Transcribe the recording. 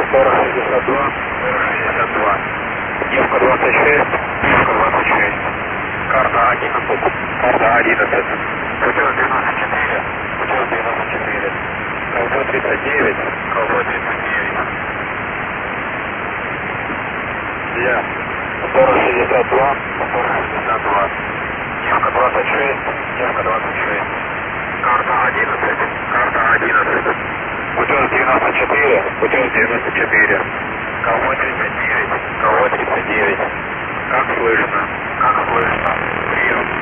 4062, 4062. Девка 26, Девка 26. Карта 11, карта 11. Путем 94, путем 94. Ковбой 39, ковбой 39. Я 4062, 4062. Девка 26, Девка 26. Карта 11, карта 11. Путем 94, путем 94. Ковбой 39, ковбой 39. Как слышно? Как слышно? Прием.